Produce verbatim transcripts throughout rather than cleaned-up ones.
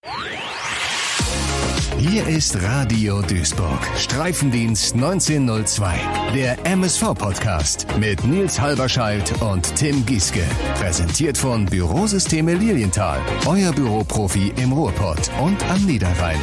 Hier ist Radio Duisburg, Streifendienst neunzehnhundertzwei, der M S V-Podcast mit Nils Halberscheidt und Tim Gieske. Präsentiert von Bürosysteme Lilienthal, euer Büroprofi im Ruhrpott und am Niederrhein.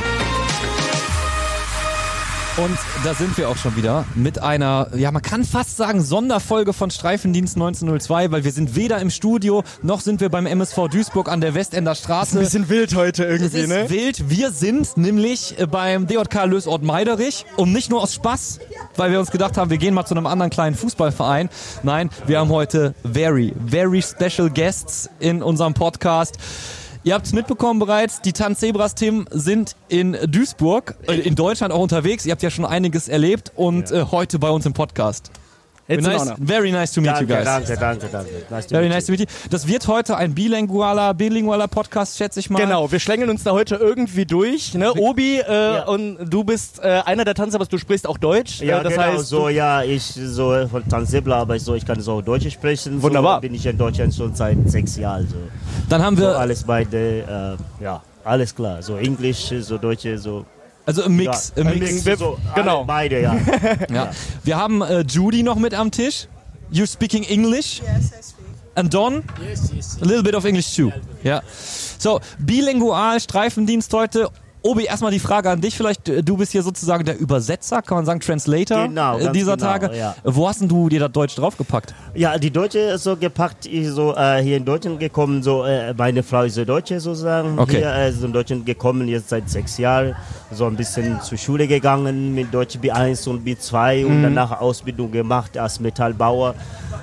Und da sind wir auch schon wieder mit einer, ja man kann fast sagen, Sonderfolge von Streifendienst neunzehnhundertzwei, weil wir sind weder im Studio, noch sind wir beim M S V Duisburg an der Westender Straße. Ein bisschen wild heute irgendwie, es ist ne? wild. Wir sind nämlich beim D J K Lösort Meiderich und nicht nur aus Spaß, weil wir uns gedacht haben, wir gehen mal zu einem anderen kleinen Fußballverein. Nein, wir haben heute very, very special guests in unserem Podcast. Ihr habt es mitbekommen bereits, die Tanzebras-Team sind in Duisburg, äh, in Deutschland auch unterwegs. Ihr habt ja schon einiges erlebt und ja. äh, heute bei uns im Podcast. Nice, very nice to meet danke, you guys. Danke, danke, danke. Nice very nice to meet you. Das wird heute ein bilingualer, bilingualer Podcast, schätze ich mal. Genau, wir schlängeln uns da heute irgendwie durch. Ne? Obi, äh, ja. und du bist äh, einer der Tanzebras, du sprichst auch Deutsch. Ja, äh, das genau, heißt, so, ja, ich so von Tanzebra, aber ich, so, ich kann so Deutsch sprechen. Wunderbar. So bin ich in Deutschland schon seit sechs Jahren. So. Dann haben wir... So alles beide, äh, ja, alles klar. So Englisch, so Deutsche, so... Also im Mix. Ja, im Mix, Mix. Mix so, genau. Beide, ja. ja. ja. Wir haben äh, Judy noch mit am Tisch. You speaking English? Yes, I speak. And Don? Yes, yes. A little bit of English too. Ja. So, bilingual, Streifendienst heute. Obi, erstmal die Frage an dich vielleicht. Du bist hier sozusagen der Übersetzer, kann man sagen, Translator genau, äh, dieser genau, Tage. Ja. Wo hast denn du dir das Deutsch draufgepackt? Ja, die Deutsche ist so gepackt, ich so äh, hier in Deutschland gekommen, so äh, meine Frau ist so Deutsche sozusagen. Okay. Hier äh, so in Deutschland gekommen, jetzt seit sechs Jahren, so ein bisschen zur Schule gegangen mit Deutsch B eins und B zwei mhm. und danach Ausbildung gemacht als Metallbauer.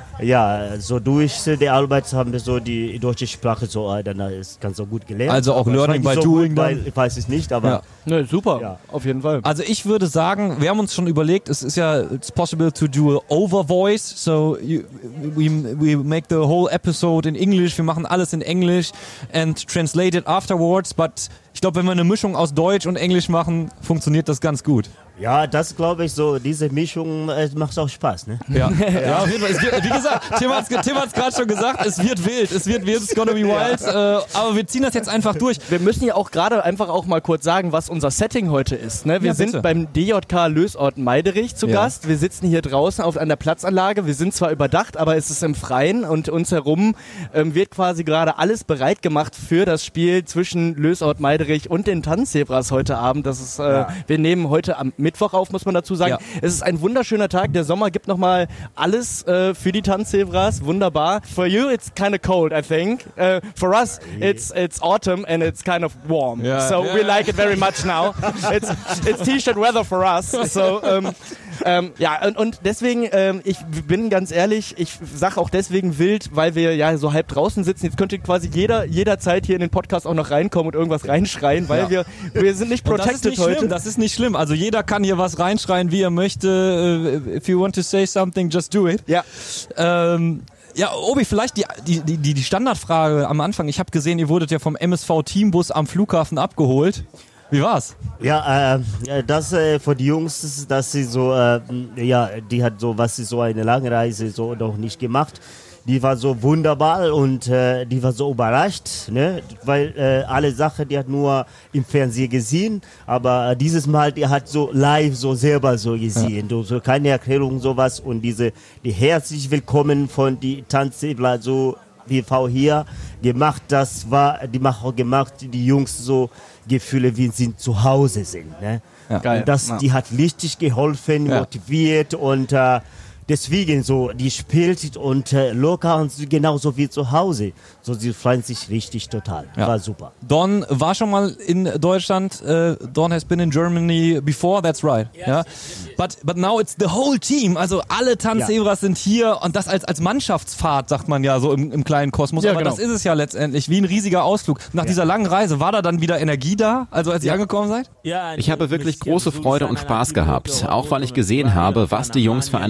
Ja, so durch die Arbeit haben wir so die deutsche Sprache so äh, dann ist ganz so gut gelernt. Also auch aber Learning by so Doing gut, dann? weil, ich weiß es nicht, aber... Ja. Ne, super, ja. auf jeden Fall. Also ich würde sagen, wir haben uns schon überlegt, es ist ja, it's possible to do a over voice, so you, we, we make the whole episode in English, wir machen alles in Englisch and translate it afterwards, but ich glaube, wenn wir eine Mischung aus Deutsch und Englisch machen, funktioniert das ganz gut. Ja, das glaube ich so, diese Mischung äh, macht auch Spaß, ne? Ja, ja auf jeden Fall. Es wird, wie gesagt, Tim hat es gerade schon gesagt, es wird wild, es wird wild, it's gonna be wild, äh, aber wir ziehen das jetzt einfach durch. Wir müssen ja auch gerade einfach auch mal kurz sagen, was unser Setting heute ist. Ne? Wir ja, sind beim D J K Lösort Meiderich zu ja. Gast. Wir sitzen hier draußen auf einer Platzanlage. Wir sind zwar überdacht, aber es ist im Freien und uns herum ähm, wird quasi gerade alles bereit gemacht für das Spiel zwischen Lösort Meiderich und den Tanzebras heute Abend. Das ist, äh, ja. Wir nehmen heute am Mittwoch auf, muss man dazu sagen. Ja. Es ist ein wunderschöner Tag. Der Sommer gibt nochmal alles äh, für die Tanzebras. Wunderbar. For you it's kind of cold, I think. Uh, for us it's it's autumn and it's kind of warm. Ja. So ja. we like it very much now. It's it's T-shirt weather for us. So ähm, ähm, ja und, und deswegen ähm, ich bin ganz ehrlich, ich sag auch deswegen wild, weil wir ja so halb draußen sitzen. Jetzt könnte quasi jeder jederzeit hier in den Podcast auch noch reinkommen und irgendwas reinschreien, weil ja. wir wir sind nicht protected das ist nicht heute. Schlimm, das ist nicht schlimm. Also jeder kann hier was reinschreien, wie er möchte. If you want to say something, just do it. Ja. Ähm, Ja, Obi, vielleicht die, die, die, die Standardfrage am Anfang. Ich habe gesehen, ihr wurdet ja vom M S V-Teambus am Flughafen abgeholt. Wie war's? Ja, äh, das äh, für die Jungs, dass sie so, äh, ja, die hat so, was sie so eine lange Reise so noch nicht gemacht. Die war so wunderbar und äh, die war so überrascht, ne? Weil äh, alle Sachen, die hat nur im Fernsehen gesehen, aber äh, dieses Mal, die hat so live so selber so gesehen, ja. so keine Erklärung sowas und diese, die herzlich willkommen von die Tanzebra so wie V hier gemacht, das war, die machen auch gemacht, die Jungs so Gefühle, wie sie zu Hause sind, ne? Ja. Geil. Und das, ja. die hat richtig geholfen, ja. motiviert und äh, deswegen so, die spielt und äh, locker und genauso wie zu Hause. So, sie freuen sich richtig total. Ja. War super. Don war schon mal in Deutschland. Uh, Don has been in Germany before, that's right. Yes, ja? yes, yes. But, but now it's the whole team. Also alle Tanzebras ja. sind hier und das als, als Mannschaftsfahrt, sagt man ja so im, im kleinen Kosmos. Ja, aber genau. das ist es ja letztendlich, wie ein riesiger Ausflug. Nach ja. dieser langen Reise, war da dann wieder Energie da, also als ihr ja. angekommen seid? Ich habe wirklich große Freude und Spaß gehabt, auch weil ich gesehen habe, was die Jungs für eine Vorfreude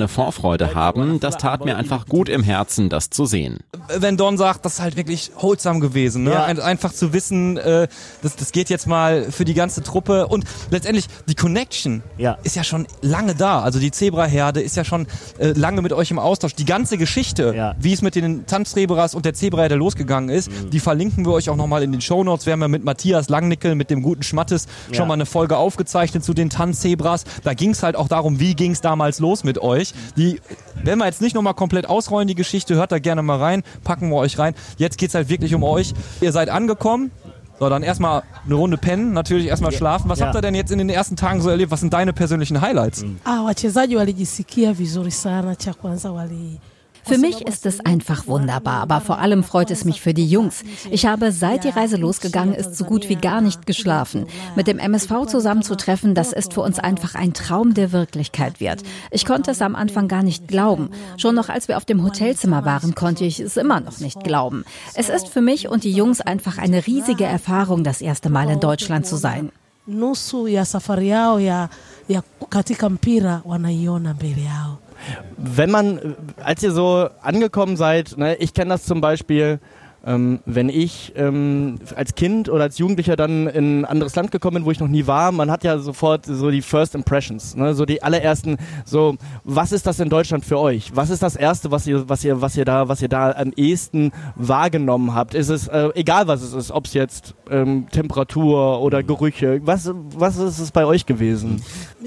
Spielfreude haben. Das tat mir einfach gut im Herzen, das zu sehen. Wenn Don sagt, das ist halt wirklich wholesome gewesen, ne? Ja. Ein, einfach zu wissen, äh, das, das geht jetzt mal für die ganze Truppe und letztendlich die Connection Ja. ist ja schon lange da. Also die Zebraherde ist ja schon äh, lange mit euch im Austausch. Die ganze Geschichte, Ja. wie es mit den Tanzzebras und der Zebraherde losgegangen ist, mhm. die verlinken wir euch auch nochmal in den Shownotes. Wir haben ja mit Matthias Langnickel, mit dem guten Schmattes, Ja. schon mal eine Folge aufgezeichnet zu den Tanzzebras. Da ging es halt auch darum, wie ging es damals los mit euch. Die, wenn wir jetzt nicht nochmal komplett ausrollen, die Geschichte, hört da gerne mal rein, packen wir euch rein. Jetzt geht's halt wirklich um euch. Ihr seid angekommen. So, dann erstmal eine Runde pennen, natürlich erstmal schlafen. Was Ja. habt ihr denn jetzt in den ersten Tagen so erlebt? Was sind deine persönlichen Highlights? Ah, wachezaji walijisikia vizuri sana. Cha kwanza wali Für mich ist es einfach wunderbar, aber vor allem freut es mich für die Jungs. Ich habe, seit die Reise losgegangen ist, so gut wie gar nicht geschlafen. Mit dem M S V zusammenzutreffen, das ist für uns einfach ein Traum, der Wirklichkeit wird. Ich konnte es am Anfang gar nicht glauben. Schon noch als wir auf dem Hotelzimmer waren, konnte ich es immer noch nicht glauben. Es ist für mich und die Jungs einfach eine riesige Erfahrung, das erste Mal in Deutschland zu sein. nusu ya safari yao ya, ya katika mpira wanaiona mbele yao. Wenn man, als ihr so angekommen seid, ne, ich kenne das zum Beispiel, ähm, wenn ich ähm, als Kind oder als Jugendlicher dann in ein anderes Land gekommen bin, wo ich noch nie war, man hat ja sofort so die First Impressions, ne, so die allerersten, so, was ist das in Deutschland für euch? Was ist das Erste, was ihr, was ihr, was ihr da, was ihr da am ehesten wahrgenommen habt? Ist es, äh, egal was es ist, ob es jetzt ähm, Temperatur oder Gerüche, was, was ist es bei euch gewesen?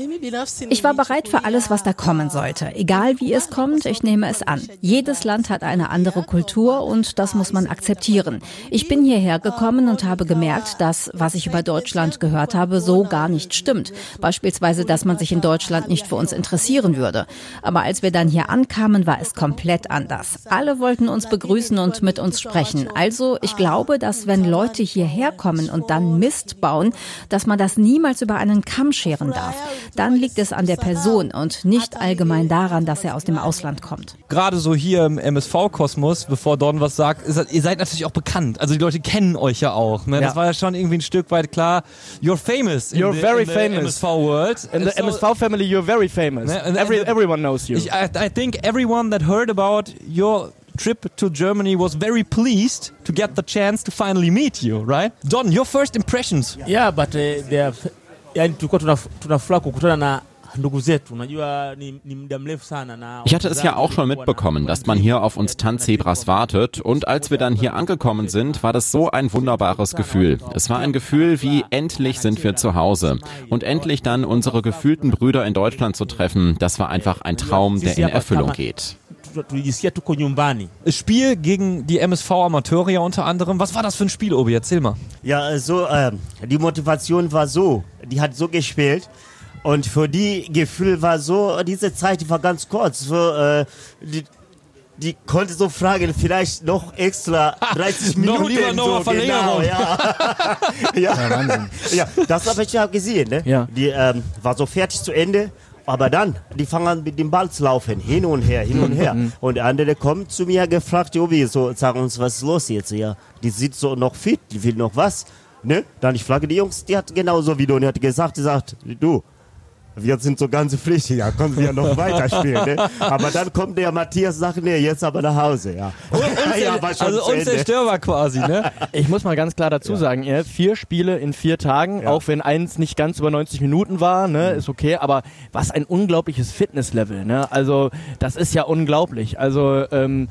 Ich war bereit für alles, was da kommen sollte. Egal wie es kommt, ich nehme es an. Jedes Land hat eine andere Kultur und das muss man akzeptieren. Ich bin hierher gekommen und habe gemerkt, dass, was ich über Deutschland gehört habe, so gar nicht stimmt. Beispielsweise, dass man sich in Deutschland nicht für uns interessieren würde. Aber als wir dann hier ankamen, war es komplett anders. Alle wollten uns begrüßen und mit uns sprechen. Also, ich glaube, dass wenn Leute hierher kommen und dann Mist bauen, dass man das niemals über einen Kamm scheren darf. Dann liegt es an der Person und nicht allgemein daran, dass er aus dem Ausland kommt. Gerade so hier im M S V-Kosmos, bevor Don was sagt, ist, ihr seid natürlich auch bekannt. Also die Leute kennen euch ja auch. Ne? Ja. Das war ja schon irgendwie ein Stück weit klar. You're famous in You're the, very in the famous. M S V-world. In the So- M S V family, you're very famous. Ne, and- Every, and- everyone knows you. Ich, I, I think everyone that heard about your trip to Germany was very pleased to get the chance to finally meet you, right? Don, your first impressions. Yeah, but uh, they are, yani tulikuwa tunaf- tunafurahi kukutana na ndugu zetu. Unajua ni, ni muda mrefu sana na Ich hatte es ja auch schon mitbekommen, dass man hier auf uns Tanzzebras wartet. Und als wir dann hier angekommen sind, war das so ein wunderbares Gefühl. Es war ein Gefühl wie, endlich sind wir zu Hause. Und endlich dann unsere gefühlten Brüder in Deutschland zu treffen, das war einfach ein Traum, der in Erfüllung geht. tulijisikia tuko nyumbani. Spiel gegen die M S V Amateure ja unter anderem. Was war das für ein Spiel, Obi? Erzähl mal. Ja, so, ähm, die Motivation war so, die hat so gespielt. Und für die Gefühl war so, diese Zeit war ganz kurz. Für, äh, die, die konnte so fragen, vielleicht noch extra dreißig Minuten. Noch lieber noch so, eine Verlängerung. Genau, ja. ja. Ja, Wahnsinn. Ja, das habe ich ja gesehen. Ne? Ja. Die ähm, war so fertig zu Ende. Aber dann, die fangen an mit dem Ball zu laufen, hin und her, hin und her. Und der andere kommt zu mir gefragt, Jobi, so, sag uns, was ist los jetzt? Ja, die sieht so noch fit, die will noch was. Ne? Dann ich frage die Jungs, die hat genauso wie du, und die hat gesagt, die sagt, du, wir sind so ganz frisch, ja, können wir noch weiterspielen, ne? Aber dann kommt der Matthias und sagt, nee, jetzt aber nach Hause, ja. ja war schon Also zu Ende. unzerstörbar quasi, ne? Ich muss mal ganz klar dazu Ja. sagen, ihr vier Spiele in vier Tagen, Ja. auch wenn eins nicht ganz über neunzig Minuten war, ne, ist okay, aber was ein unglaubliches Fitnesslevel, ne? Also, das ist ja unglaublich. Also, ähm,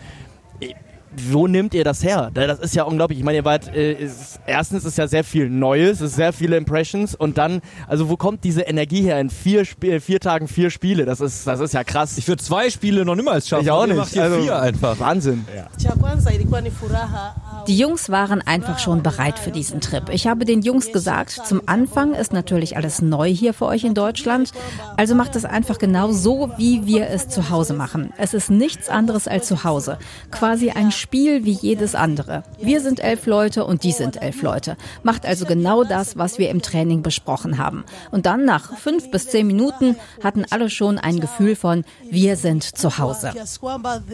wo nehmt ihr das her? Das ist ja unglaublich. Ich meine, ihr wart, äh, ist, erstens ist ja sehr viel Neues, es ist sehr viele Impressions und dann, also wo kommt diese Energie her in vier, Sp- vier Tagen vier Spiele? Das ist, das ist ja krass. Ich würde zwei Spiele noch niemals schaffen. Ich auch und ihr nicht. macht hier Also, vier einfach. Wahnsinn. Cha kwanza ilikuwa ni furaha. Die Jungs waren einfach schon bereit für diesen Trip. Ich habe den Jungs gesagt, zum Anfang ist natürlich alles neu hier für euch in Deutschland. Also macht es einfach genau so, wie wir es zu Hause machen. Es ist nichts anderes als zu Hause. Quasi ein Spiel wie jedes andere. Wir sind elf Leute und die sind elf Leute. Macht also genau das, was wir im Training besprochen haben. Und dann nach fünf bis zehn Minuten hatten alle schon ein Gefühl von, wir sind zu Hause. Kiasi kwamba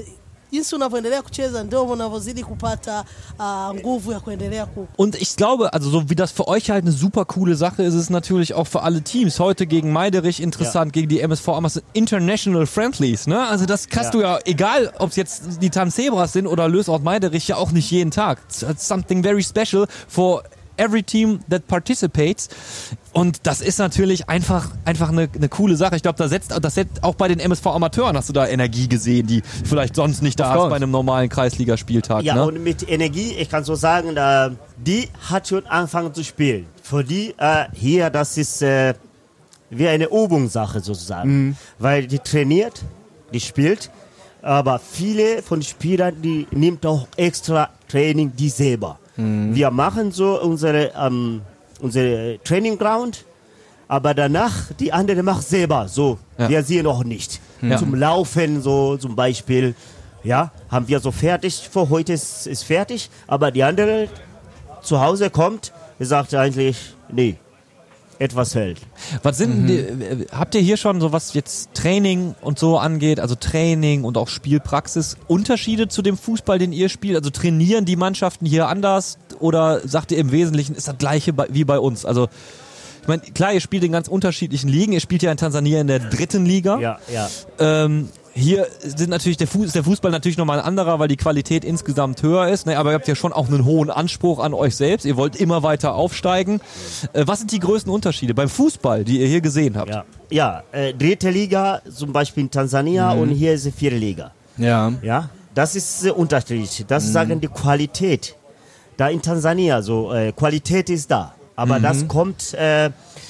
jinsi unavyoendelea kucheza ndio unavyozidi kupata uh, nguvu ya kuendelea ku. Und ich glaube, also so wie das für euch halt eine super coole Sache ist, ist es natürlich auch für alle Teams. Heute gegen Meiderich interessant, ja. gegen die M S V Amas International Friendlies, ne? Also das kannst ja. du ja, egal ob es jetzt die Tanzebras sind oder Lösort Meiderich, ja auch nicht jeden Tag. It's something very special for every team that participates. Und das ist natürlich einfach, einfach eine, eine coole Sache. Ich glaube, da setzt, das setzt auch bei den M S V-Amateuren hast du da Energie gesehen, die vielleicht sonst nicht da ist bei einem normalen Kreisligaspieltag. Ja, ne? Und mit Energie, ich kann so sagen, äh, die hat schon angefangen zu spielen. Für die äh, hier, das ist äh, wie eine Übungssache sozusagen. Mhm. Weil die trainiert, die spielt, aber viele von den Spielern, die nimmt auch extra Training, die selber. Mhm. Wir machen so unsere, ähm, unsere Training Ground, aber danach die andere macht selber so. Ja. Wir sehen noch nicht. Ja. Zum Laufen so zum Beispiel, ja, haben wir so fertig. Für heute ist, ist fertig, aber die andere zu Hause kommt, sagt eigentlich, nee, etwas hält. Was sind, mhm. die, habt ihr hier schon so was jetzt Training und so angeht, also Training und auch Spielpraxis, Unterschiede zu dem Fußball, den ihr spielt? Also trainieren die Mannschaften hier anders oder sagt ihr im Wesentlichen, ist das gleiche bei, wie bei uns? Also ich meine, klar, ihr spielt in ganz unterschiedlichen Ligen, ihr spielt ja in Tansania in der dritten Liga. Ja, ja. Ähm, Hier sind natürlich der Fuß, ist der Fußball natürlich nochmal ein anderer, weil die Qualität insgesamt höher ist. Ne? Aber ihr habt ja schon auch einen hohen Anspruch an euch selbst. Ihr wollt immer weiter aufsteigen. Äh, was sind die größten Unterschiede beim Fußball, die ihr hier gesehen habt? Ja, ja äh, dritte Liga zum Beispiel in Tansania mhm. und hier ist die vierte Liga. Ja. Ja, das ist äh, unterschiedlich. Das mhm. sagen die Qualität. Da in Tansania so äh, Qualität ist da, aber mhm. das kommt äh,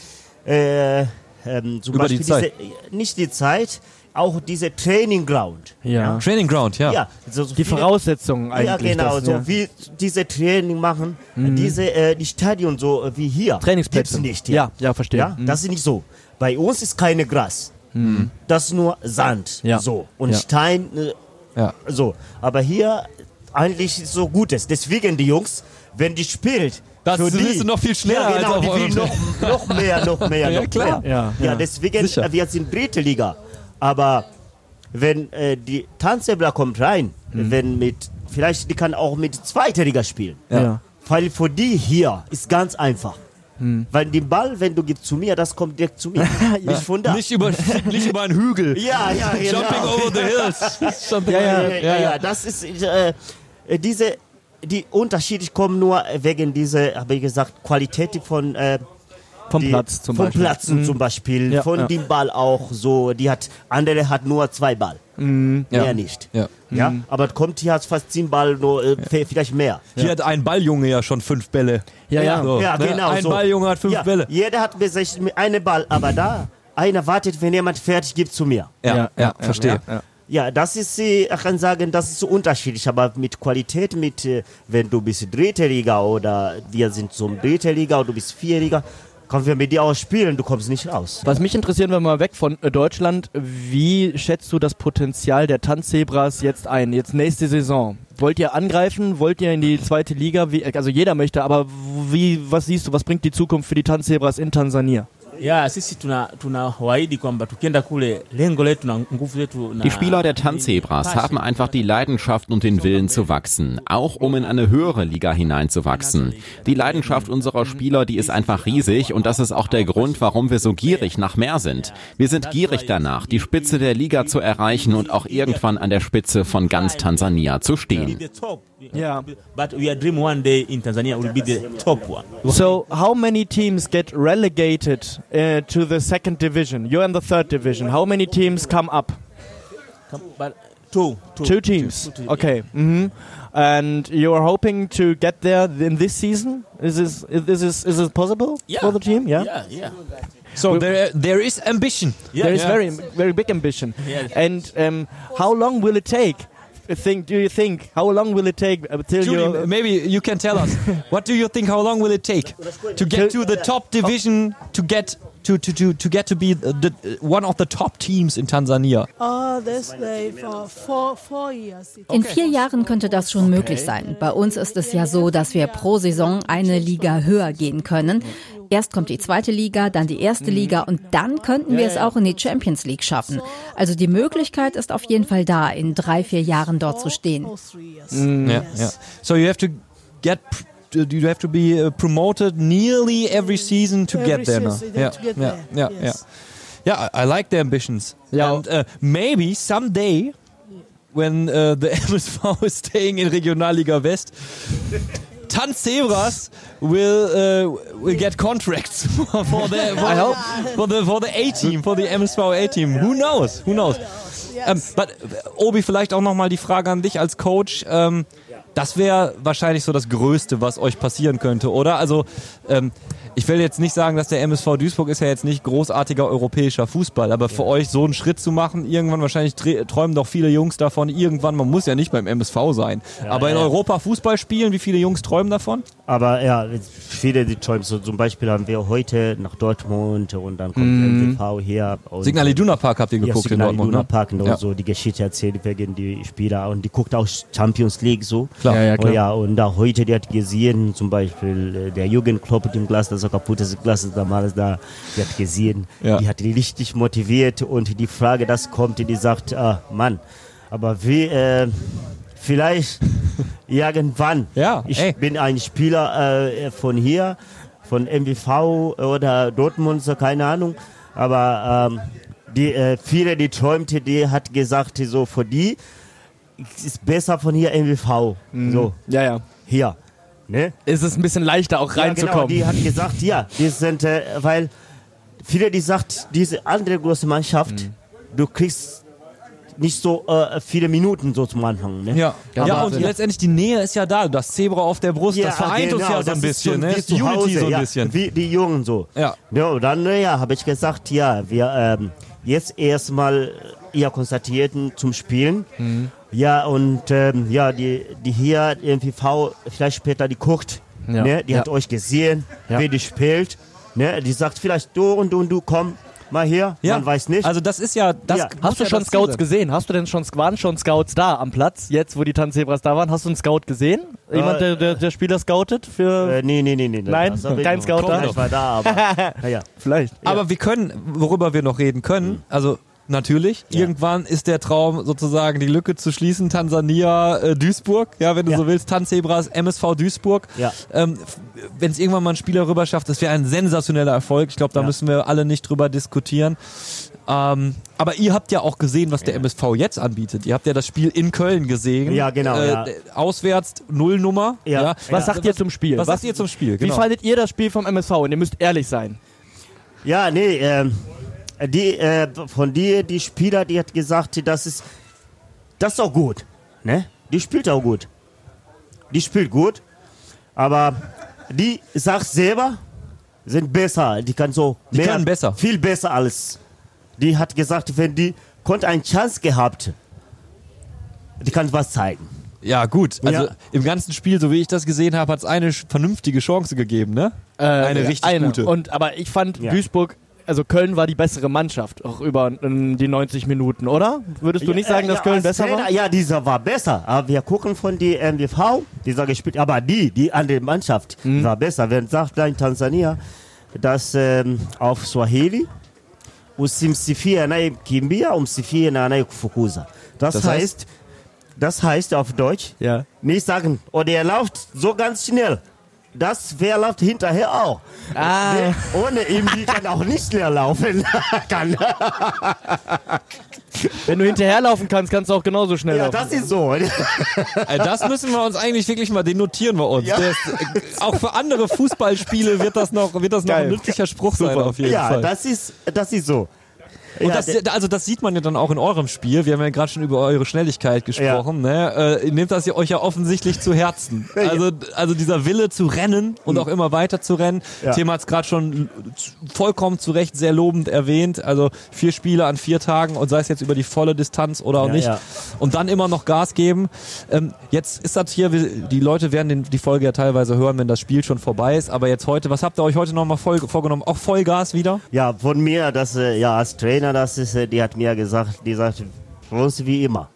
äh, ähm, zum über Beispiel die Zeit. Diese, nicht die Zeit. Auch diese Training Ground. Ja. ja. Training Ground, ja. ja so, so die viele, Voraussetzungen eigentlich. Ja, genau. Das, so ja. wie diese Training machen, mhm. diese äh, die Stadion so wie hier. Trainingsplätze. Gibt's nicht. Ja, ja, ja verstehe. Ja? Mhm. Das ist nicht so. Bei uns ist keine Gras. Mhm. Das ist nur Sand. Ja. So. Und ja. Stein. Äh, ja. So. Aber hier eigentlich ist so Gutes. Deswegen die Jungs, wenn die spielt, das ist noch viel schneller. Ja, genau, als die will noch, noch mehr, noch mehr, ja, noch klar. mehr. Ja, ja. ja. deswegen, Sicher. wir sind dritte Liga. Aber wenn äh, die Tanzebra kommt rein, mhm. wenn mit, vielleicht die kann auch mit zweiter Liga spielen. Ja. Ja. Weil für die hier ist ganz einfach. Mhm. Weil den Ball, wenn du gibst zu mir, das kommt direkt zu mir. ja. Nicht von da. Nicht über, nicht über einen Hügel. Ja, ja, genau. Jumping over the hills. ja, ja, ja, ja, ja, das ist äh, diese, die Unterschiede kommen nur wegen dieser, habe ich gesagt, Qualität von äh, Vom die, Platz zum vom Beispiel. Platz mhm. zum Beispiel, ja, von ja. dem Ball auch so, die hat, andere hat nur zwei Ball, mhm. mehr ja. nicht. Ja. Ja? Mhm. Aber kommt hier hat fast zehn Ball, nur, äh, ja. vielleicht mehr. Hier ja. hat ein Balljunge ja schon fünf Bälle. Ja, ja, so, ja ne? genau. Ein so. Balljunge hat fünf ja, Bälle. Jeder hat einen Ball, aber da, einer wartet, wenn jemand fertig gibt zu mir. Ja, ja, ja, ja verstehe. Ja. Ja, das ist, ich kann sagen, das ist so unterschiedlich, aber mit Qualität, mit, wenn du bist dritte Liga oder wir sind zum dritte Liga oder du bist vierte Liga, können wir mit dir auch spielen, du kommst nicht raus. Was mich interessiert, wenn wir mal weg von äh, Deutschland, wie schätzt du das Potenzial der Tanzebras jetzt ein, jetzt nächste Saison? Wollt ihr angreifen? Wollt ihr in die zweite Liga? Wie, also jeder möchte, aber wie, was siehst du, was bringt die Zukunft für die Tanzebras in Tansania? Ja, sisi tuna tunawaahidi kwamba tukienda kule lengo letu na nguvu zetu na Die Spieler der Tanzebras haben einfach die Leidenschaft und den Willen zu wachsen, auch um in eine höhere Liga hineinzuwachsen. Die Leidenschaft unserer Spieler, die ist einfach riesig und das ist auch der Grund, warum wir so gierig nach mehr sind. Wir sind gierig danach, die Spitze der Liga zu erreichen und auch irgendwann an der Spitze von ganz Tansania zu stehen. Yeah, but we are dream one day in Tanzania will be the top one. So, how many teams get relegated uh, to the second division? You're in the third division. How many teams come up? Come, but two, two, two teams. Two, two, two, okay. Yeah. Mm-hmm. And you're hoping to get there in this season? Is this is this is, is it possible yeah. for the team? Yeah. Yeah, yeah. So there, there is ambition. Yeah, there is yeah. very, very big ambition. Yeah. And um, how long will it take? Think, do you think? How long will it take until you? Maybe you can tell us. What do you think? How long will it take to get to the top division? To get to to to to get to be the, one of the top teams in Tansania? Oh, this day for four, four years. In vier Jahren könnte das schon möglich sein. Bei uns ist es ja so, dass wir pro Saison eine Liga höher gehen können. Erst kommt die zweite Liga, dann die erste Liga und dann könnten wir es auch in die Champions League schaffen. Also die Möglichkeit ist auf jeden Fall da, in drei, vier Jahren dort zu stehen. Yeah, yeah. So you have to get, you have to be uh, promoted nearly every season to Every get there now. season Yeah, to get yeah, there, yeah, yes. yeah. Yeah, I, I like the ambitions. Ja. And uh, maybe someday, when uh, the M S V is staying in Regionalliga West, Tanzebras will uh, will get contracts for, for the for, I hope. for the for the A team, for the M S V A team. Who knows? Who knows? Ähm, but, Obi, vielleicht auch nochmal die Frage an dich als Coach. Ähm, das wäre wahrscheinlich so das Größte, was euch passieren könnte, oder? Also ähm, ich will jetzt nicht sagen, dass der M S V Duisburg ist ja jetzt nicht großartiger europäischer Fußball, aber für euch so einen Schritt zu machen, irgendwann wahrscheinlich träumen doch viele Jungs davon, irgendwann, man muss ja nicht beim M S V sein, Ja, aber in ja. Europa Fußball spielen, wie viele Jungs träumen davon? Aber ja, viele die träumen. So zum Beispiel haben wir heute nach Dortmund und dann kommt mhm. der M W V hier. Und Signal Iduna Park habt ihr ja, geguckt in Signal Dortmund, Iduna ne? Park und Ja. so die Geschichte erzählt wegen die Spieler und die guckt auch Champions League so. Klar. Ja, ja, klar. Und, ja, und da heute, die hat gesehen, zum Beispiel äh, der Jürgen Klopp im Glas, das so kaputtes Glas ist damals da, die hat gesehen, Ja. die hat die richtig motiviert und die Frage, das kommt, die sagt, ah, Mann, aber wie, äh, vielleicht irgendwann, Ja, ich ey. bin ein Spieler äh, von hier, von M W V oder Dortmund, so keine Ahnung, aber ähm, die, äh, viele, die träumte, die hat gesagt, so für die ist besser von hier M W V, so, Ja, ja. hier, ne? Ist es ein bisschen leichter auch Ja, reinzukommen. genau, die hat gesagt, ja, die sind, äh, weil viele, die sagt, diese andere große Mannschaft, du kriegst nicht so äh, viele Minuten so zum Anfang, ne? Ja, Ja, ja aber- und letztendlich die Nähe ist ja da, das Zebra auf der Brust, das vereint uns genau, ja so ein das ist bisschen, ne? wie Das ist zu Unity Hause, so ein ja, bisschen. Wie die Jungen so. Ja. Ja, und dann ja, habe ich gesagt, ja, wir ähm, jetzt erstmal ja konstatierten zum Spielen. Mhm. Ja, und ähm, ja, die, die hier, die M V V, vielleicht später die guckt, Ja. ne? Die Ja. hat euch gesehen, Ja. wie die spielt. Ne? Die sagt vielleicht du und du und du, komm mal hier, Ja, man weiß nicht. Also das ist ja, das Ja. muss Hast du ja schon das Scouts Ziel sein. gesehen? Hast du denn schon, waren schon Scouts da am Platz, jetzt wo die Tanzebras da waren? Hast du einen Scout gesehen? Jemand, der, der, der Spieler scoutet für... äh, nee, nee, nee, nee. Nein? das hab ich Kein noch- Scout da? Ich war da, aber naja. Vielleicht. Aber wir können, worüber wir noch reden können, also natürlich, Ja. irgendwann ist der Traum sozusagen die Lücke zu schließen, Tansania, äh, Duisburg, ja, wenn du Ja. so willst, Tanzebras, M S V Duisburg. Ja. Ähm, wenn es irgendwann mal ein Spieler rüber schafft, das wäre ein sensationeller Erfolg. Ich glaube, da Ja. müssen wir alle nicht drüber diskutieren. Ähm, aber ihr habt ja auch gesehen, was der M S V jetzt anbietet. Ihr habt ja das Spiel in Köln gesehen. Ja, genau, Äh, ja. Auswärts, Nullnummer. Ja. Was Ja. sagt ihr zum Spiel? Was, sagt ihr zum Spiel? Wie Genau. fandet ihr das Spiel vom M S V? Und ihr müsst ehrlich sein. Ja, nee, ähm, die, äh, von dir, die Spieler, die hat gesagt, das ist, das ist auch gut, ne? Die spielt auch gut. Die spielt gut, aber die sagt selber, sind besser, die kann so Die können besser. viel besser als, die hat gesagt, wenn die konnte eine Chance gehabt, die kann was zeigen. Ja, gut. Also Ja. im ganzen Spiel, so wie ich das gesehen habe, hat es eine sch- vernünftige Chance gegeben, ne? eine richtig eine. gute. Und, aber ich fand Ja. Duisburg, also Köln war die bessere Mannschaft, auch über ähm, die neunzig Minuten, oder? Würdest du nicht sagen, dass ja, Köln als besser Trainer, war? Ja, dieser war besser. Aber wir gucken von die M W V, dieser gespielt, aber die, die andere Mannschaft Mhm. war besser. Wenn sagt in Tansania, dass ähm, auf Swahili usimsifie anayekimbia, umsifie anayekufukuza. Das, Das das heißt? heißt, das heißt auf Deutsch, Ja. nicht sagen, oh, der läuft so ganz schnell. Das, wer läuft hinterher auch. Ah. Der, ohne ihm, die kann auch nicht schnell laufen. kann. Wenn du hinterherlaufen kannst, kannst du auch genauso schnell Ja, laufen. das ist so. Äh, das müssen wir uns eigentlich wirklich mal, den notieren wir uns. Ja. Der ist, äh, auch für andere Fußballspiele wird das noch, wird das noch Geil. ein nützlicher Spruch sein Super. auf jeden Ja, Fall. das ist, das ist so. Und das, der, also das sieht man ja dann auch in eurem Spiel. Wir haben ja gerade schon über eure Schnelligkeit gesprochen. Ja. Ne? Äh, ihr nehmt das ja euch ja offensichtlich zu Herzen. Also, also dieser Wille zu rennen und auch immer weiter zu rennen. Ja. Thema hat es gerade schon vollkommen zu Recht sehr lobend erwähnt. Also vier Spiele an vier Tagen und sei es jetzt über die volle Distanz oder auch ja, nicht. Ja. Und dann immer noch Gas geben. Ähm, jetzt ist das hier, die Leute werden den, die Folge ja teilweise hören, wenn das Spiel schon vorbei ist. Aber jetzt heute, was habt ihr euch heute nochmal voll, vorgenommen? Auch Vollgas wieder? Ja, von mir, das, ja, als Trainer, das ist, die hat mir gesagt, die sagt, bloß wie immer.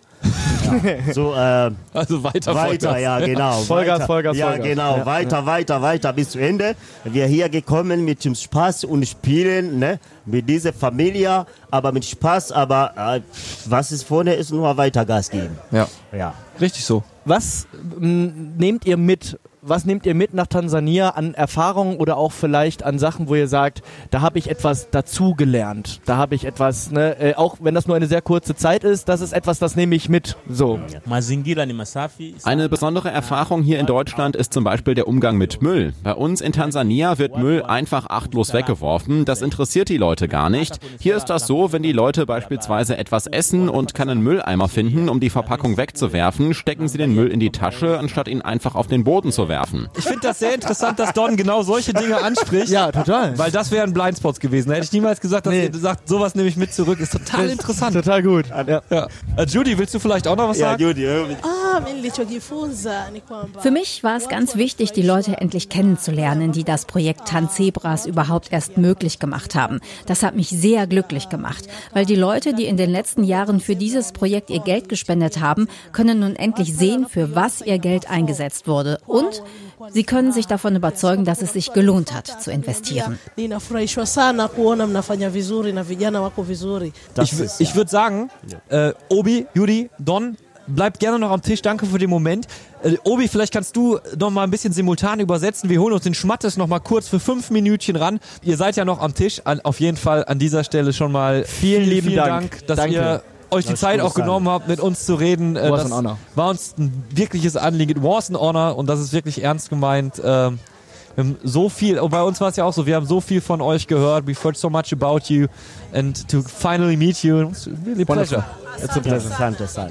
Ja. So, äh, also weiter, weiter, Vollgas. ja, genau. Vollgas, weiter, Vollgas, ja, Vollgas. genau, Ja, weiter, ja. weiter, weiter bis zu Ende. Wir hier gekommen mit dem Spaß und Spielen, ne, mit dieser Familie, aber mit Spaß, aber äh, was ist vorne ist, nur weiter Gas geben. Ja, ja. Richtig so. Was m, nehmt ihr mit? Was nehmt ihr mit nach Tansania an Erfahrungen oder auch vielleicht an Sachen, wo ihr sagt, da habe ich etwas dazugelernt, da habe ich etwas, ne, äh, auch wenn das nur eine sehr kurze Zeit ist, das ist etwas, das nehme ich mit. So. Mazingira ni masafi. Eine besondere Erfahrung hier in Deutschland ist zum Beispiel der Umgang mit Müll. Bei uns in Tansania wird Müll einfach achtlos weggeworfen. Das interessiert die Leute gar nicht. Hier ist das so, wenn die Leute beispielsweise etwas essen und keinen Mülleimer finden, um die Verpackung wegzuwerfen, stecken sie den Müll in die Tasche, anstatt ihn einfach auf den Boden zu werfen. Ich finde das sehr interessant, dass Don genau solche Dinge anspricht. Ja, total. Weil das wären Blindspots gewesen. Da hätte ich niemals gesagt, dass Nee. ihr sagt, sowas nehme ich mit zurück. Ist total interessant. Total gut. Ja. Ja. Äh, Judy, willst du vielleicht auch noch was Ja, sagen? Judy, hör mich. Ah, nilichojifunza ni kwamba Für mich war es ganz wichtig, die Leute endlich kennenzulernen, die das Projekt Tanzebras überhaupt erst möglich gemacht haben. Das hat mich sehr glücklich gemacht, weil die Leute, die in den letzten Jahren für dieses Projekt ihr Geld gespendet haben, können nun endlich sehen, für was ihr Geld eingesetzt wurde. Und sie können sich davon überzeugen, dass es sich gelohnt hat, zu investieren. ninafurahishwa sana kuona mnafanya vizuri na vijana wako vizuri. Ich, w- ich würde sagen, äh, Obi, Judy, Don, bleibt gerne noch am Tisch. Danke für den Moment. Äh, Obi, vielleicht kannst du noch mal ein bisschen simultan übersetzen. Wir holen uns den Schmattes noch mal kurz für fünf Minütchen ran. Ihr seid ja noch am Tisch. An, auf jeden Fall an dieser Stelle schon mal vielen, lieben vielen Dank, Dank. dass Danke. ihr euch die Das Zeit ist auch genommen habt, mit uns zu reden. Äh, Was das an honor. war uns ein wirkliches Anliegen. It was an honor und das ist wirklich ernst gemeint. Ähm, wir haben so viel, und bei uns war es ja auch so, wir haben so viel von euch gehört. We've heard so much about you and to finally meet you. It's really a pleasure. It's a pleasure. Interessante Sache.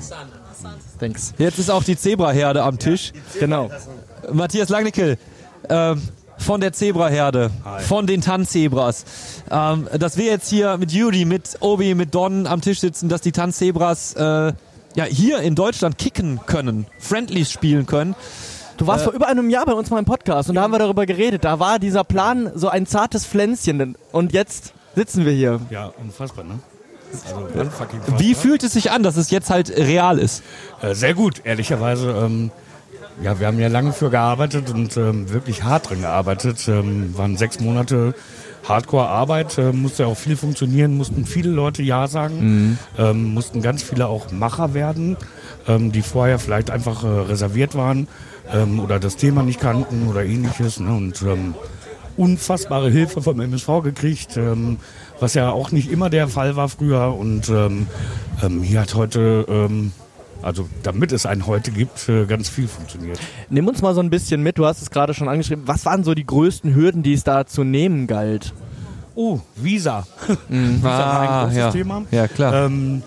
Thanks. Jetzt ist auch die Zebraherde am Tisch. Genau. Matthias Langnickel, ähm, von der Zebraherde, von den Tanzebras. Ähm, dass wir jetzt hier mit Judy, mit Obi, mit Don am Tisch sitzen, dass die Tanzebras äh, ja, hier in Deutschland kicken können, Friendlies spielen können. Du warst vor über einem Jahr bei uns mal im Podcast und da haben wir darüber geredet. Da war dieser Plan so ein zartes Pflänzchen und jetzt sitzen wir hier. Ja, unfassbar, ne? Also, unfucking fassbar. Wie fühlt es sich an, dass es jetzt halt real ist? Äh, sehr gut, ehrlicherweise. Ähm, ja, wir haben ja lange für gearbeitet und ähm, wirklich hart drin gearbeitet. Ähm, waren sechs Monate Hardcore-Arbeit, äh, musste auch viel funktionieren, mussten viele Leute Ja sagen, mhm. ähm, mussten ganz viele auch Macher werden, ähm, die vorher vielleicht einfach äh, reserviert waren ähm, oder das Thema nicht kannten oder ähnliches. Ne? Und ähm, unfassbare Hilfe vom M S V gekriegt, ähm, was ja auch nicht immer der Fall war früher. Und ähm, ähm, hier hat heute, ähm, also damit es einen heute gibt, äh, ganz viel funktioniert. Nimm uns mal so ein bisschen mit, du hast es gerade schon angeschrieben. Was waren so die größten Hürden, die es da zu nehmen galt? Oh, Visa. Mhm. Visa war ein Ah, großes ja. Thema. Ja, klar. Ähm,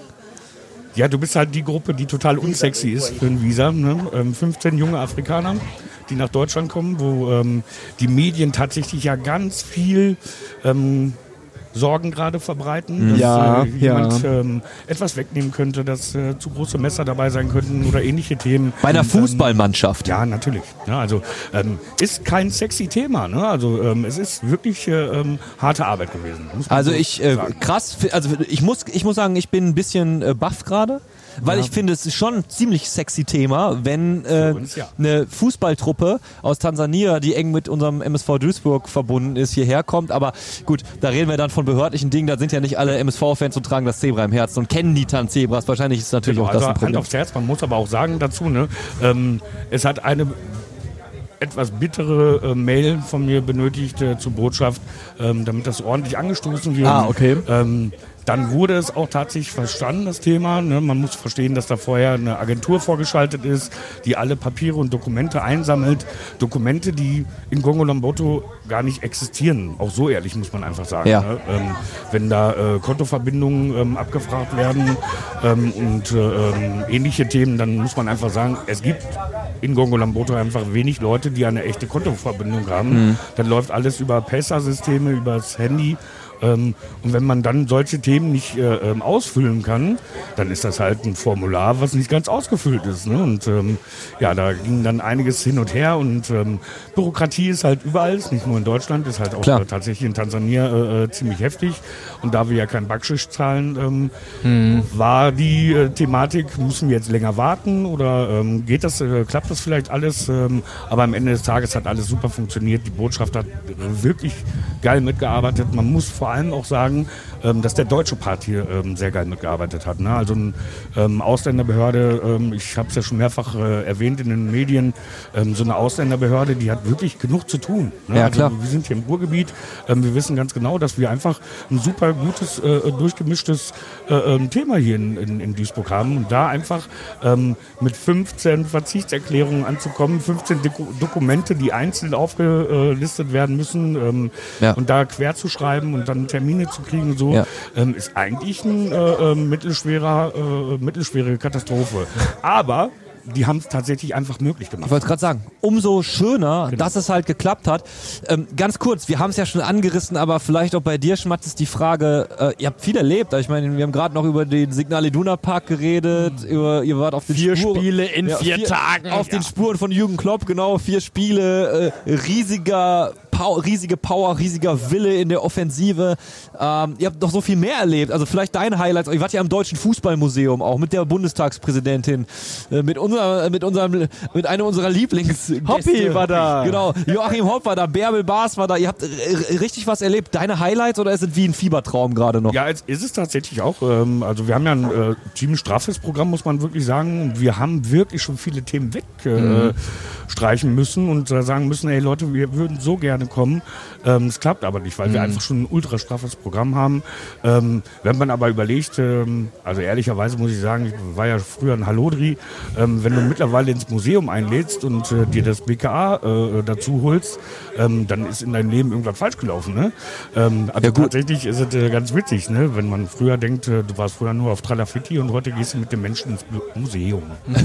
ja, du bist halt die Gruppe, die total unsexy ist für ein Visa. Ne? Ähm, fünfzehn junge Afrikaner, die nach Deutschland kommen, wo ähm, die Medien tatsächlich ja ganz viel ähm, Sorgen gerade verbreiten, dass Ja, äh, jemand ja. ähm, etwas wegnehmen könnte, dass äh, zu große Messer dabei sein könnten oder ähnliche Themen. Bei einer Und, ähm, Fußballmannschaft. Ja, natürlich. Ja, also ähm, ist kein sexy Thema. Ne? Also ähm, es ist wirklich äh, ähm, harte Arbeit gewesen. muss man Also so ich, äh, sagen. krass, fi- also ich muss, ich muss sagen, ich bin ein bisschen äh, baff gerade, weil ich finde, es ist schon ein ziemlich sexy Thema, wenn äh, Für uns, ja. eine Fußballtruppe aus Tansania, die eng mit unserem M S V Duisburg verbunden ist, hierher kommt. Aber gut, da reden wir dann von behördlichen Dingen, da sind ja nicht alle M S V-Fans und tragen das Zebra im Herzen und kennen die Tanzebras. Wahrscheinlich ist natürlich Genau, auch das also ein Problem. Hand aufs Herz, man muss aber auch sagen dazu, ne, ähm, es hat eine etwas bittere äh, Mail von mir benötigt äh, zur Botschaft, ähm, damit das ordentlich angestoßen wird. Ah, okay. Ähm, dann wurde es auch tatsächlich verstanden, das Thema. Ne? Man muss verstehen, dass da vorher eine Agentur vorgeschaltet ist, die alle Papiere und Dokumente einsammelt. Dokumente, die in Gongo Lamboto gar nicht existieren. Auch so ehrlich muss man einfach sagen. Ja. Ne? Ähm, wenn da äh, Kontoverbindungen ähm, abgefragt werden ähm, und äh, ähm, ähnliche Themen, dann muss man einfach sagen, es gibt in Gongo Lamboto einfach wenig Leute, die eine echte Kontoverbindung haben. Mhm. Dann läuft alles über Paysa-Systeme, über das Handy. Ähm, und wenn man dann solche Themen nicht äh, ähm, ausfüllen kann, dann ist das halt ein Formular, was nicht ganz ausgefüllt ist. Ne? Und ähm, ja, da ging dann einiges hin und her und ähm, Bürokratie ist halt überall, ist nicht nur in Deutschland, ist halt auch äh, tatsächlich in Tansania äh, ziemlich heftig. Und da wir ja kein Backschicht zahlen, ähm, mhm. war die äh, Thematik, müssen wir jetzt länger warten oder ähm, geht das, äh, klappt das vielleicht alles? Ähm, aber am Ende des Tages hat alles super funktioniert. Die Botschaft hat wirklich geil mitgearbeitet. Man muss vor allem auch sagen, ähm, dass der deutsche Part hier ähm, sehr geil mitgearbeitet hat. Ne? Also eine ähm, Ausländerbehörde, ähm, ich habe es ja schon mehrfach äh, erwähnt in den Medien, ähm, so eine Ausländerbehörde, die hat wirklich genug zu tun. Ne? Ja, also klar. Wir sind hier im Ruhrgebiet, ähm, wir wissen ganz genau, dass wir einfach ein super gutes, äh, durchgemischtes äh, ähm, Thema hier in, in, in Duisburg haben und da einfach ähm, mit fünfzehn Verzichtserklärungen anzukommen, fünfzehn Deko- Dokumente, die einzeln aufgelistet werden müssen ähm, ja. und da quer zu schreiben und dann Termine zu kriegen und so, ja. ähm, ist eigentlich eine äh, äh, mittelschwerer, äh, mittelschwere Katastrophe. Aber die haben es tatsächlich einfach möglich gemacht. Ich wollte gerade sagen, umso schöner, genau. dass es halt geklappt hat. Ähm, ganz kurz, wir haben es ja schon angerissen, aber vielleicht auch bei dir, Schmatz, ist die Frage, äh, ihr habt viel erlebt. Ich meine, wir haben gerade noch über den Signal Iduna Park geredet, mhm. über, ihr wart auf den vier Spuren, Spiele in ja, vier, vier Tagen. Auf ja. den Spuren von Jürgen Klopp, genau, vier Spiele, äh, riesiger Power, riesige Power, riesiger Wille in der Offensive. Ähm, ihr habt noch so viel mehr erlebt. Also vielleicht deine Highlights. Ihr wart ja am Deutschen Fußballmuseum auch mit der Bundestagspräsidentin, äh, mit unserer, mit unserem, mit einem unserer Lieblingsgäste. Hoppi war da. Genau. Joachim Hopp war da, Bärbel Baas war da. Ihr habt r- richtig was erlebt. Deine Highlights oder ist es wie ein Fiebertraum gerade noch? Ja, es ist es tatsächlich auch. Ähm, also wir haben ja ein äh, ziemlich straffes Programm, muss man wirklich sagen. Wir haben wirklich schon viele Themen wegstreichen äh, mhm. müssen und äh, sagen müssen, hey Leute, wir würden so gerne kommen. Ähm, es klappt aber nicht, weil mhm. wir einfach schon ein ultra straffes Programm haben. Ähm, wenn man aber überlegt, ähm, also ehrlicherweise muss ich sagen, ich war ja früher ein Hallodri, ähm, wenn du mittlerweile ins Museum einlädst und äh, dir das B K A äh, dazu holst, ähm, dann ist in deinem Leben irgendwas falsch gelaufen. Ne? Ähm, also ja, tatsächlich ist es äh, ganz witzig, ne? Wenn man früher denkt, äh, du warst früher nur auf Tralafitti und heute gehst du mit den Menschen ins Museum.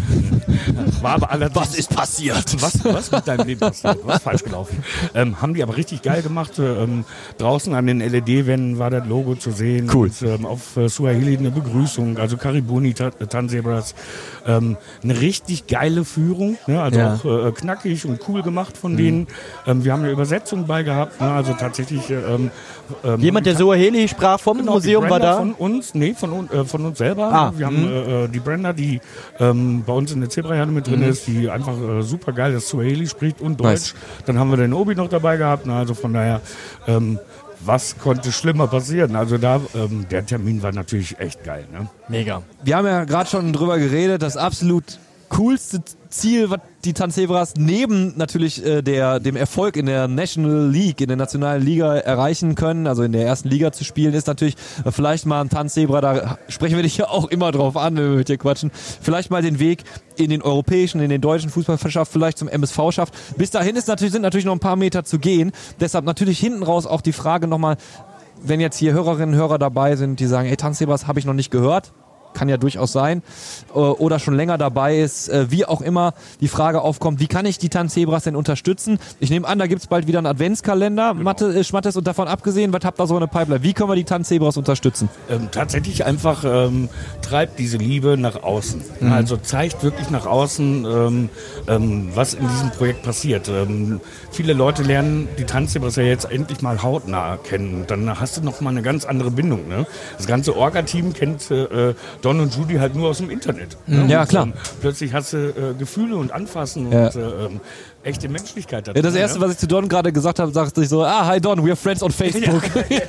War aber allerdings, was ist passiert? Was, was mit deinem Leben passiert? Was ist falsch gelaufen? Ähm, haben die aber richtig geil gemacht. Ähm, draußen an den L E D-Wänden war das Logo zu sehen. Cool. Und, ähm, auf äh, Suaheli eine Begrüßung, also Karibuni, Ta- Tanzebras. Ähm, eine richtig geile Führung, ne? Also ja. auch äh, knackig und cool gemacht von mhm. denen. Ähm, wir haben eine Übersetzung bei gehabt, ne? Also tatsächlich ähm, ähm, jemand, der Suaheli sprach vom genau, Museum war da? Von uns, nee, von, äh, von uns selber. Ah. Wir haben mhm. äh, die Brenda, die ähm, bei uns in der Zebraherde mit drin mhm. ist, die einfach äh, super geil das Suaheli spricht und Deutsch. Nice. Dann haben wir den Obi noch dabei gehabt, ne? Also von daher ähm, was konnte schlimmer passieren? Also da, ähm, der Termin war natürlich echt geil. Ne? Mega. Wir haben ja gerade schon drüber geredet, das absolut coolste Ziel, was die Tanzebras neben natürlich äh, der, dem Erfolg in der National League, in der nationalen Liga erreichen können, also in der ersten Liga zu spielen, ist natürlich äh, vielleicht mal ein Tanzebra, da sprechen wir dich ja auch immer drauf an, wenn wir mit dir quatschen, vielleicht mal den Weg in den europäischen, in den deutschen Fußball verschafft, vielleicht zum M S V schafft. Bis dahin ist natürlich, sind natürlich noch ein paar Meter zu gehen, deshalb natürlich hinten raus auch die Frage nochmal, wenn jetzt hier Hörerinnen und Hörer dabei sind, die sagen, ey, Tanzebras habe ich noch nicht gehört, kann ja durchaus sein, oder schon länger dabei ist, wie auch immer die Frage aufkommt, wie kann ich die Tanzebras denn unterstützen? Ich nehme an, da gibt es bald wieder einen Adventskalender, genau. Mathe, Schmattes, und davon abgesehen, was habt ihr so eine Pipeline? Wie können wir die Tanzebras unterstützen? Ähm, tatsächlich einfach ähm, treibt diese Liebe nach außen. Mhm. Also zeigt wirklich nach außen, ähm, ähm, was in diesem Projekt passiert. Ähm, viele Leute lernen die Tanzebras ja jetzt endlich mal hautnah kennen. Dann hast du noch mal eine ganz andere Bindung. Ne? Das ganze Orga-Team kennt äh, Don und Judy halt nur aus dem Internet. Mhm. Ja, und, klar. Ähm, plötzlich hast du äh, Gefühle und Anfassen ja. und äh, ähm, echte Menschlichkeit. Da ja, das drin, Erste, ja? was ich zu Don gerade gesagt habe, sagte ich so, ah, hi Don, we are friends on Facebook.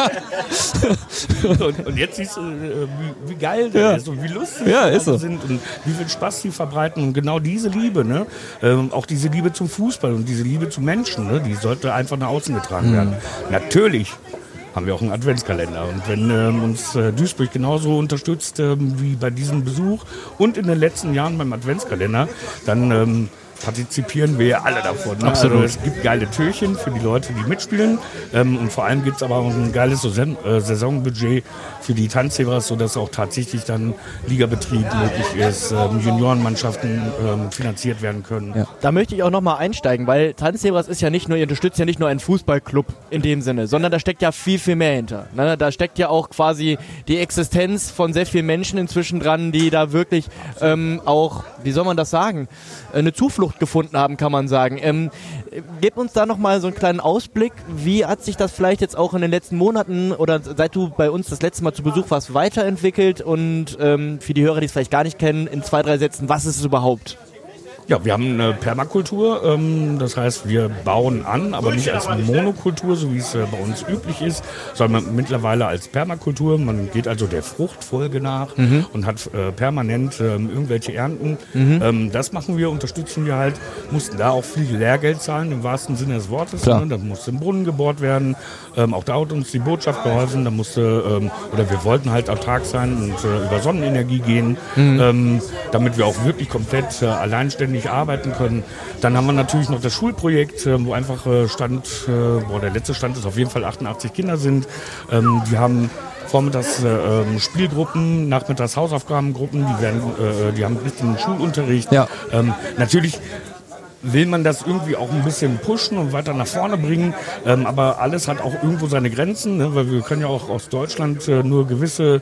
Ja. und, und jetzt siehst du, äh, wie, wie geil der ja. ist und wie lustig ja, die ist so. sind und wie viel Spaß die verbreiten. Und genau diese Liebe, ne? ähm, auch diese Liebe zum Fußball und diese Liebe zu Menschen, ne? Die sollte einfach nach außen getragen mhm. werden. Natürlich haben wir auch einen Adventskalender. Und wenn ähm, uns äh, Duisburg genauso unterstützt ähm, wie bei diesem Besuch und in den letzten Jahren beim Adventskalender, dann ähm, partizipieren wir ja alle davon. Ne? Absolut. Also es gibt geile Türchen für die Leute, die mitspielen. Ähm, und vor allem gibt es aber auch ein geiles Saison, äh, Saisonbudget für die Tanzzebras, sodass auch tatsächlich dann Ligabetrieb möglich ist, ähm, Juniorenmannschaften ähm, finanziert werden können. Ja. Da möchte ich auch nochmal einsteigen, weil Tanzzebras ist ja nicht nur, ihr unterstützt ja nicht nur einen Fußballclub in dem Sinne, sondern da steckt ja viel, viel mehr hinter. Ne? Da steckt ja auch quasi die Existenz von sehr vielen Menschen inzwischen dran, die da wirklich ähm, auch, wie soll man das sagen, eine Zuflucht gefunden haben, kann man sagen. Ähm, gebt uns da nochmal so einen kleinen Ausblick. Wie hat sich das vielleicht jetzt auch in den letzten Monaten oder seit du bei uns das letzte Mal zu Besuch warst, weiterentwickelt? Und ähm, für die Hörer, die es vielleicht gar nicht kennen, in zwei, drei Sätzen, was ist es überhaupt? Ja, wir haben eine Permakultur, ähm, das heißt, wir bauen an, aber nicht als Monokultur, so wie es äh, bei uns üblich ist, sondern mittlerweile als Permakultur. Man geht also der Fruchtfolge nach mhm. und hat äh, permanent ähm, irgendwelche Ernten. Mhm. Ähm, das machen wir, unterstützen wir halt, mussten da auch viel Lehrgeld zahlen, im wahrsten Sinne des Wortes. Ne? Da musste ein Brunnen gebohrt werden, ähm, auch da hat uns die Botschaft geholfen, da musste, ähm, oder wir wollten halt autark sein und äh, über Sonnenenergie gehen, mhm. ähm, damit wir auch wirklich komplett äh, alleinständig arbeiten können. Dann haben wir natürlich noch das Schulprojekt, wo einfach Stand, boah, der letzte Stand ist auf jeden Fall achtundachtzig Kinder sind. Die haben vormittags äh, Spielgruppen, nachmittags Hausaufgabengruppen, die, werden, äh, die haben richtigen Schulunterricht. Ja. Ähm, natürlich will man das irgendwie auch ein bisschen pushen und weiter nach vorne bringen, ähm, aber alles hat auch irgendwo seine Grenzen, ne? Weil wir können ja auch aus Deutschland äh, nur gewisse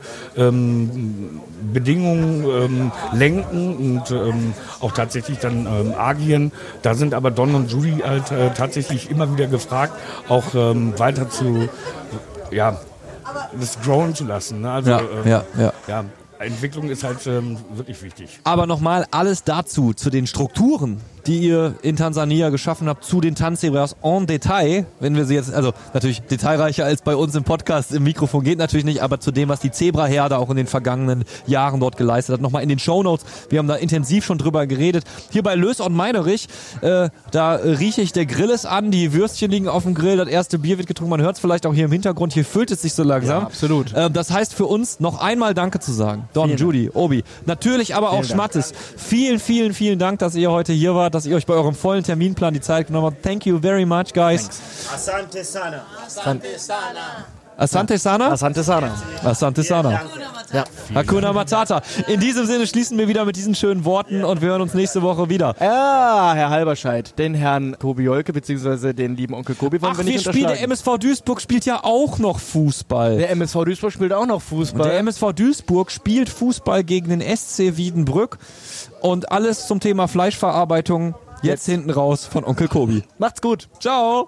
ähm, Bedingungen ähm, lenken und ähm, auch tatsächlich dann ähm, agieren. Da sind aber Don und Judy halt äh, tatsächlich immer wieder gefragt, auch ähm, weiter zu, ja, das growen zu lassen. Ne? Also, ja, ähm, ja, ja. ja. Entwicklung ist halt ähm, wirklich wichtig. Aber nochmal alles dazu, zu den Strukturen, die ihr in Tansania geschaffen habt, zu den Tanzzebras en Detail, wenn wir sie jetzt, also natürlich detailreicher als bei uns im Podcast, im Mikrofon geht natürlich nicht, aber zu dem, was die Zebraherde auch in den vergangenen Jahren dort geleistet hat, nochmal in den Shownotes, wir haben da intensiv schon drüber geredet. Hier bei Lösort Meiderich, äh, da rieche ich, der Grill ist an, die Würstchen liegen auf dem Grill, das erste Bier wird getrunken, man hört es vielleicht auch hier im Hintergrund, hier füllt es sich so langsam. Ja, absolut. Äh, das heißt für uns noch einmal Danke zu sagen. Don, vielen Judy, Dank. Obi, natürlich aber auch Schmattes. Vielen, vielen, vielen Dank, dass ihr heute hier wart, dass ihr euch bei eurem vollen Terminplan die Zeit genommen habt. Thank you very much, guys. Asante sana. Asante sana. Asante sana? Asante sana. Asante sana. Ja. Hakuna Matata. In diesem Sinne schließen wir wieder mit diesen schönen Worten und wir hören uns nächste Woche wieder. Ja, Herr Halberscheid, den Herrn Tobi Jolke bzw. den lieben Onkel Kobi wollen Ach, wir nicht wir spielen, der M S V Duisburg spielt ja auch noch Fußball. Der M S V Duisburg spielt auch noch Fußball. Und der M S V Duisburg spielt Fußball gegen den S C Wiedenbrück und alles zum Thema Fleischverarbeitung jetzt, jetzt hinten raus von Onkel Kobi. Macht's gut. Ciao.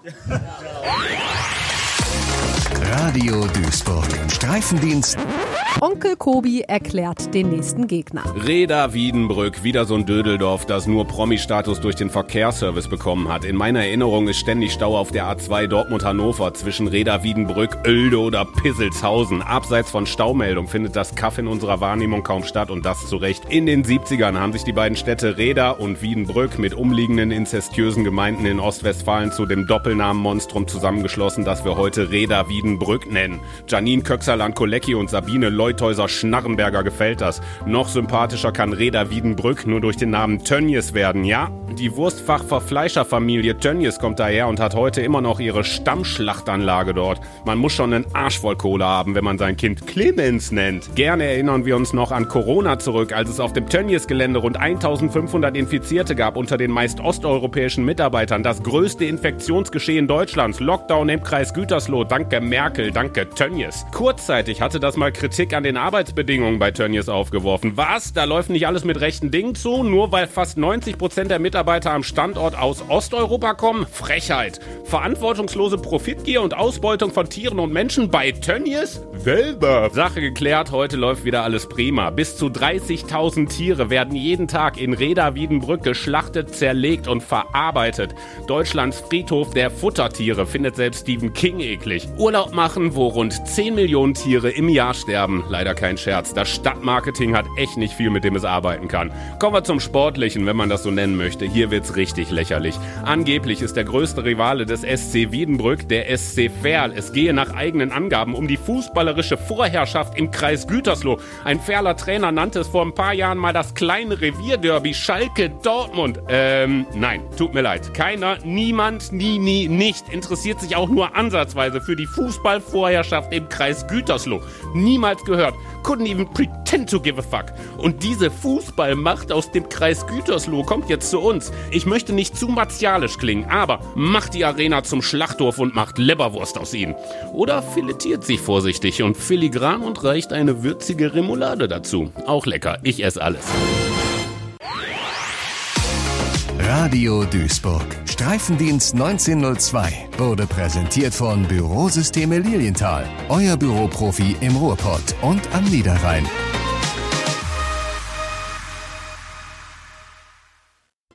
Radio Duisburg. Streifendienst. Onkel Kobi erklärt den nächsten Gegner. Reda Wiedenbrück, wieder so ein Dödeldorf, das nur Promi-Status durch den Verkehrsservice bekommen hat. In meiner Erinnerung ist ständig Stau auf der A zwei Dortmund-Hannover zwischen Reda Wiedenbrück, Oelde oder Pisselshausen. Abseits von Staumeldung findet das Kaff in unserer Wahrnehmung kaum statt und das zu Recht. In den siebzigern haben sich die beiden Städte Reda und Wiedenbrück mit umliegenden inzestiösen Gemeinden in Ostwestfalen zu dem Doppelnamen-Monstrum zusammengeschlossen, das wir heute Reda Wiedenbrück nennen. Janine Köxerland-Kolecki und Sabine Leuthäuser-Schnarrenberger gefällt das. Noch sympathischer kann Reda Wiedenbrück nur durch den Namen Tönnies werden, ja? Die Wurstfachverfleischerfamilie Tönnies kommt daher und hat heute immer noch ihre Stammschlachtanlage dort. Man muss schon einen Arsch voll Kohle haben, wenn man sein Kind Clemens nennt. Gerne erinnern wir uns noch an Corona zurück, als es auf dem Tönnies-Gelände rund eintausendfünfhundert Infizierte gab unter den meist osteuropäischen Mitarbeitern. Das größte Infektionsgeschehen Deutschlands. Lockdown im Kreis Gütersloh. Danke Merkel, danke Tönnies. Kurzzeitig hatte das mal Kritik an den Arbeitsbedingungen bei Tönnies aufgeworfen. Was? Da läuft nicht alles mit rechten Dingen zu? Nur weil fast neunzig Prozent der Mitarbeiter am Standort aus Osteuropa kommen? Frechheit. Verantwortungslose Profitgier und Ausbeutung von Tieren und Menschen bei Tönnies? Selber. Sache geklärt, heute läuft wieder alles prima. Bis zu dreißigtausend Tiere werden jeden Tag in Reda Wiedenbrück geschlachtet, zerlegt und verarbeitet. Deutschlands Friedhof der Futtertiere findet selbst Stephen King eklig. Urlaub machen, wo rund zehn Millionen Tiere im Jahr sterben. Namen, leider kein Scherz. Das Stadtmarketing hat echt nicht viel, mit dem es arbeiten kann. Kommen wir zum Sportlichen, wenn man das so nennen möchte. Hier wird's richtig lächerlich. Angeblich ist der größte Rivale des S C Wiedenbrück der S C Verl. Es gehe nach eigenen Angaben um die fußballerische Vorherrschaft im Kreis Gütersloh. Ein Verler Trainer nannte es vor ein paar Jahren mal das kleine Revierderby Schalke Dortmund. Ähm, nein, tut mir leid. Keiner, niemand, nie, nie, nicht interessiert sich auch nur ansatzweise für die Fußballvorherrschaft im Kreis Gütersloh. Niemals gehört. Couldn't even pretend to give a fuck. Und diese Fußballmacht aus dem Kreis Gütersloh kommt jetzt zu uns. Ich möchte nicht zu martialisch klingen, aber macht die Arena zum Schlachthof und macht Leberwurst aus ihnen. Oder filetiert sie vorsichtig und filigran und reicht eine würzige Remoulade dazu. Auch lecker, ich esse alles. Radio Duisburg. Streifendienst neunzehnhundertzwei wurde präsentiert von Bürosysteme Lilienthal. Euer Büroprofi im Ruhrpott und am Niederrhein.